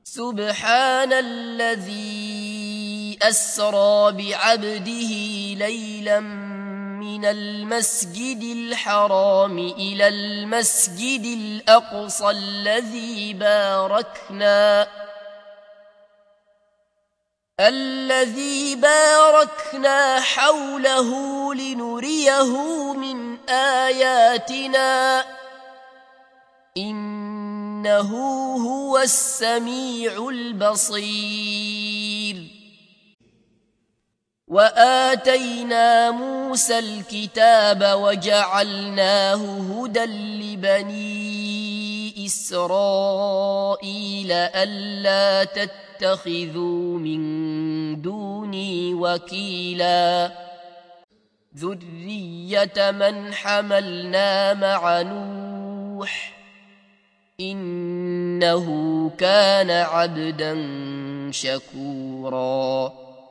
سبحان الذي أسرى بعبده ليلا من المسجد الحرام إلى المسجد الأقصى الذي باركنا حوله لنريه من آياتنا إنه هو السميع البصير. وآتينا موسى الكتاب وجعلناه هدى لبني إسرائيل ألا تتخذوا من دوني وكيلا ذرية من حملنا مع نوح إنه كان عبدا شكورا.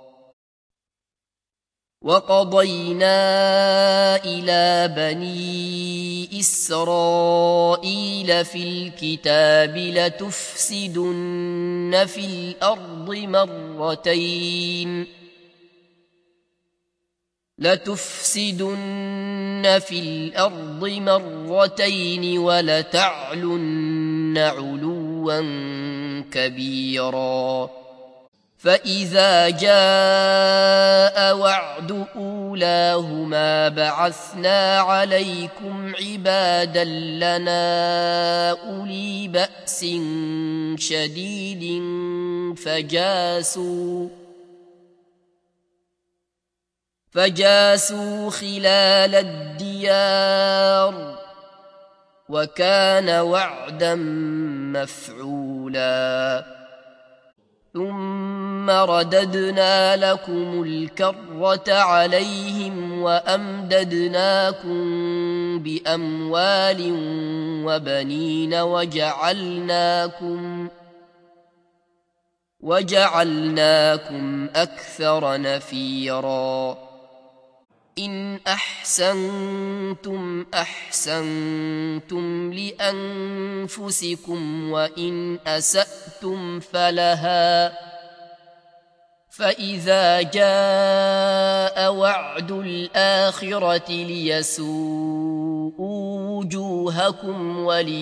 وقضينا إلى بني إسرائيل في الكتاب لتفسدن في الأرض مرتين ولتعلن علوا كبيرا. فإذا جاء وعد أولاهما بعثنا عليكم عبادا لنا أولي بأس شديد فجاسوا خلال الديار وكان وعدا مفعولا. ثم رددنا لكم الكرة عليهم وأمددناكم بأموال وبنين وجعلناكم أكثر نفيرا. إن أحسنتم أحسنتم لأنفسكم وإن أسأتم فلها. فإذا جاء وعد الآخرة ليسوءوا وجوهكم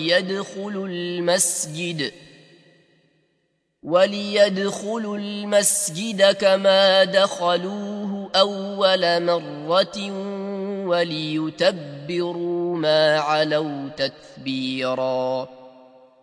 وليدخلوا المسجد كما دخلوه أول مرة وليتبروا ما علوا تتبيرا.